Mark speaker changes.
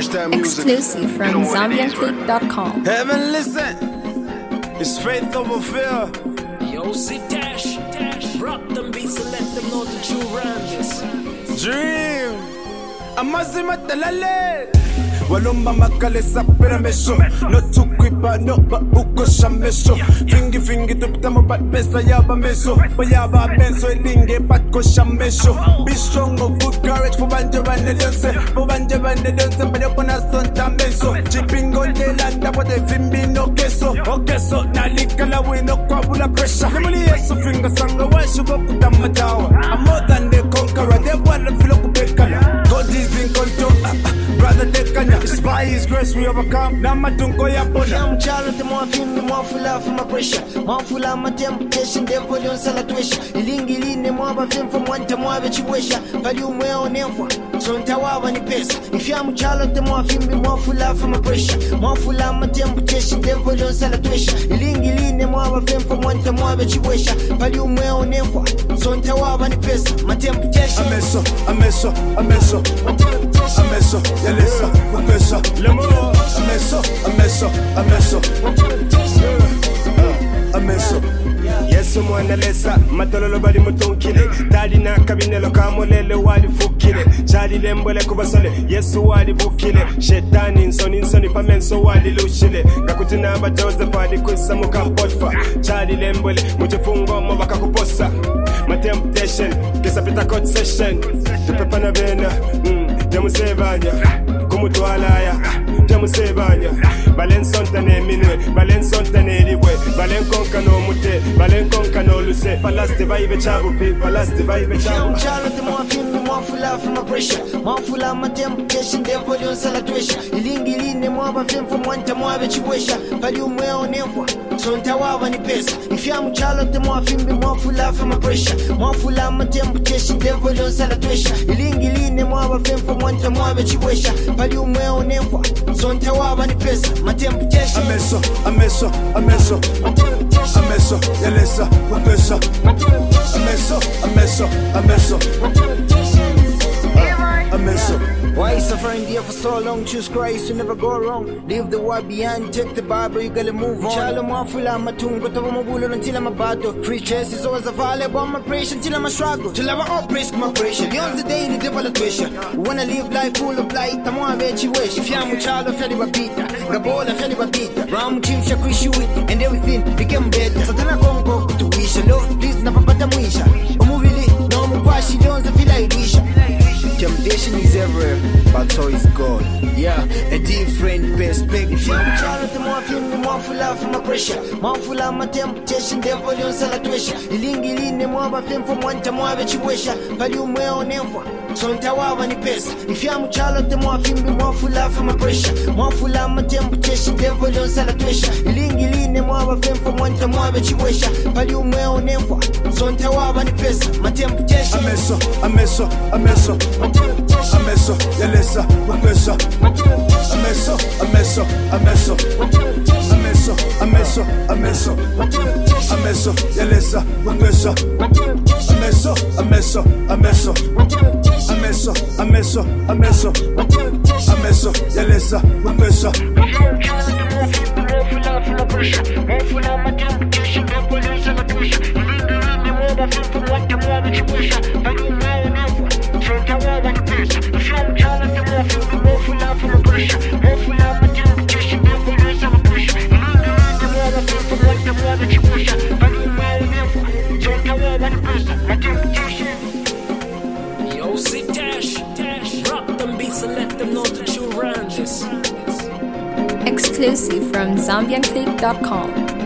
Speaker 1: Time music.
Speaker 2: Exclusive from ZambianClick.com.
Speaker 1: Heaven, listen. It's faith over fear.
Speaker 3: Yo, sit dash. Rock them beats and let them know that you rhyme this.
Speaker 1: Dream. Amazima talale. Walomba makalesa peramesho. No tukwipa no ba uko shamesho. Fingi tuptamo bat pesa yaba meso. Bayaba benso elinge bat ko shamesho. Be strong of good courage for banje bande donse. For banje bande donse pade pona sonta meso. Chipingo de landa pote fimbi no keso. Okeso nalika la wino kwa bula pressure. Nemuli yeso finga sanga wa shugo kutamadawa. I'm more than the conqueror. They wanna feel kubekala. God is in control. Brother Dekanya, by His grace we overcome. Namatungo ya bona.
Speaker 4: I'm child the more film, the more full of my pressure. More full of my temptation, the volume salatuation. Ilingili ne more of film from one to more of situation. Value me on info. So ntawa ni pesa. If I'm child the more film, the more full of my pressure. More full of my temptation, the volume salatuation. Ilingili ne more of film from one to more of situation. Value me on info. So ntawa ni pesa. My temptation.
Speaker 1: Ameso. Yalesa, Mukesha, Lemo, Ameso.
Speaker 5: Yes, mwana lesa, matololo bali mutonkile. Dali na kabinelo kamolele wali fukile. Jali lembole kubasole, yesu wali bukile. Shetani insoni pamenso wali lushile. Kakutina ba Joseph wali kunsa muka potfa. Jali lembole, mujifungo mwaka kuposa. My temptation, kesa pita court session. Tepepa na vena, jamusevanya. Kumutwalaya, jamusevanya. Balensonta ne minwe, balensonta ne liwe. Balenkonka no mute, balenkonka no luse. Palaste vibe chabupi, palaste vibe chabupi.
Speaker 4: Charlotte more film, more full of my pressure. More full of my temptation, the volume salatuation. Ilingili ne more of film from one to more of situation. Value me on info. So ntawa ni pesa. If I'm Charlotte more film, more full of my pressure. More full of my temptation, the volume salatuation. Ilingili ne more of film from one to more of situation. Value me on info. So ntawa ni pesa. My temptation.
Speaker 1: Ameso. Yalesa, Mukesha. Ameso.
Speaker 4: Why you suffering there for so long? Choose Christ, you never go wrong. Leave the world behind, take the Bible, you gotta move on. Chalo mwafula matungo, tawa mabulo until I'm a battle. Free chest is always available, I'm a pressure until I'm a struggle. Till I'm all praise my pressure. Beyond the daily devaluation. Wanna live life full of light, I'm on a wish. If you're a child of Feli Babita, Gabola Feli Babita, Ram Chief Shakrishui, and everything became better. Satana Congo to wish, Lord, please Napapata Mwisha. Umuvili, no Mukwashi, don't feel like Risha. Temptation is everywhere, but so is God. Yeah, a different perspective. Charlotte more film, more full of my pressure. More full of my temptation, the volume salatuation. Ilingili ne more of film from one to more of situation. Value me on info. So ntawa ni pesa. If I'm Charlotte more film, more full of my pressure. More full of my temptation, the volume salatuation. Ilingili ne more of film from one to more of situation. Value me on info. So ntawa ni pesa. My temptation.
Speaker 1: Ameso. Yalesa, Mukesha. Ameso. Yalesa, Mukesha. Ameso. Yalesa, Mukesha.
Speaker 3: Yo, sit dash. Rock them beats and let them know that you rhyme this.
Speaker 2: Exclusive from ZambianClick.com.